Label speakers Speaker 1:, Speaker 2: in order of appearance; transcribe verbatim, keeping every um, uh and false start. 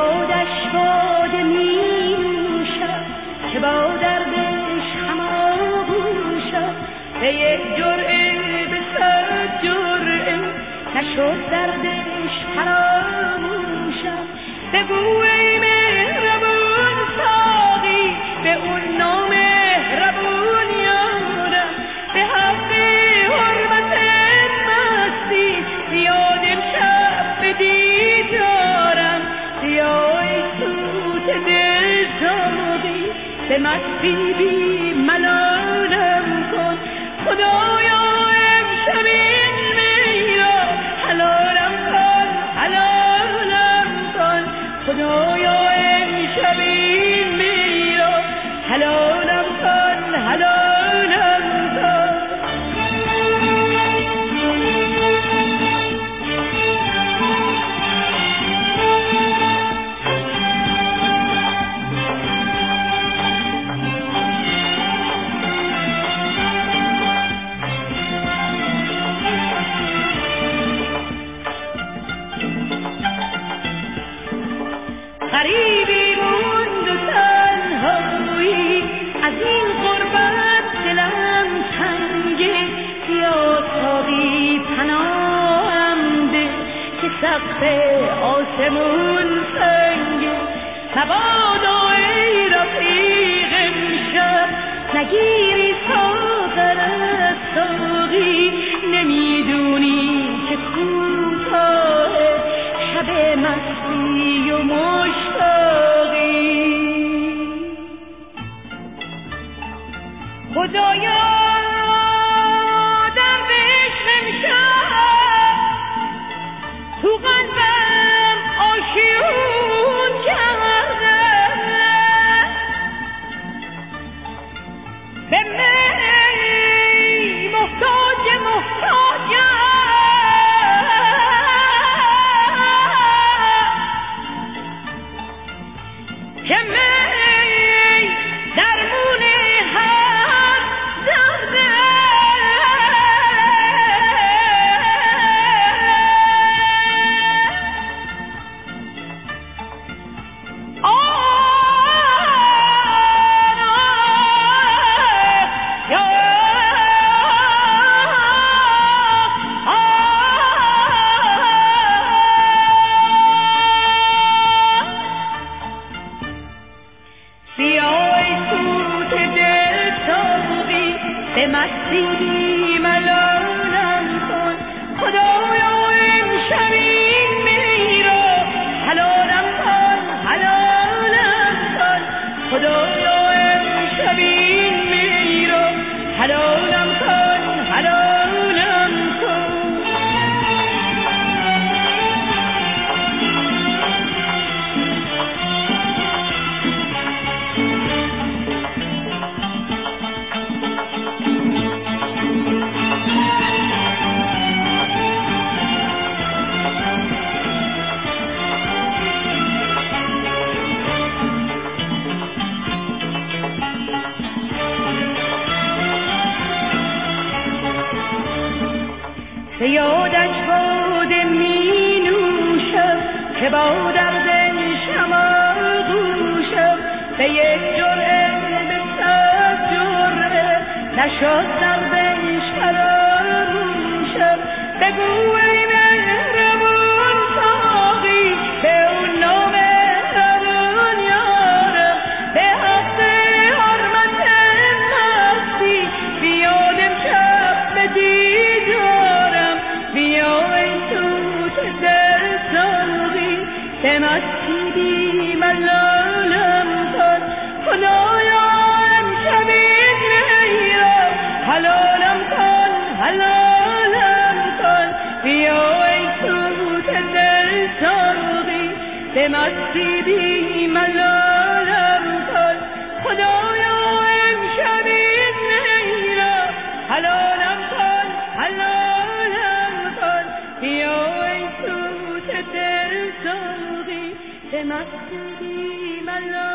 Speaker 1: یادش باده می نوشم که با دردش هماغوشم، به یک جرعه به صد جرعه نشد دردش فراموشم. بگو ای مهربون ساقی به اون نامهربون یارم، به حق حرمت مستی بیاد امشب به دیدارم. بیا ای سوت دل ساقی به مستی بی ملالم کن. خدایا امشب این می را حلالم کن، حلالم کن. خدایا امشب این می را حلالم کن، حلالم کن. غریبی موند و تنهایی از این غربت دلم تنگه. بیا ساقی پناهم ده که سقف آسمون سنگه. مبادا ای رفیق امشب نگیری ساغر از ساقی، نمیدونی که کوتاه شب مستی و مشتاقی. خدایا در عشق امشب تو قلبم آشیون کرده، به می محتاج محتاجم، که می درمون هر درده. به مستی ملالم کن. خدایا امشب این می را حلالم کن، حلالم کن. خدایا امشب این می را حلالم کن، حلالم کن. به یادش باده می نوشم که با دردش هماغوشم، به یک جرعه به صد جرعه نشد دردش فراموشم. بگو ای مهربون ساقی به اون نامهربون یارم، به حق حرمت مستی بیاد امشب به دیدارم. بیا ای سوت دل ساقی به مستی بی ملالم کن. خدایا امشب این می را حلالم کن، حلالم کن. بیا ای سوت دل ساقی به مستی بی ملالم کن. خدایا امشب این می را حلالم کن، حلالم کن. بیا ای سوت دل ساقی به مستی بی ملالم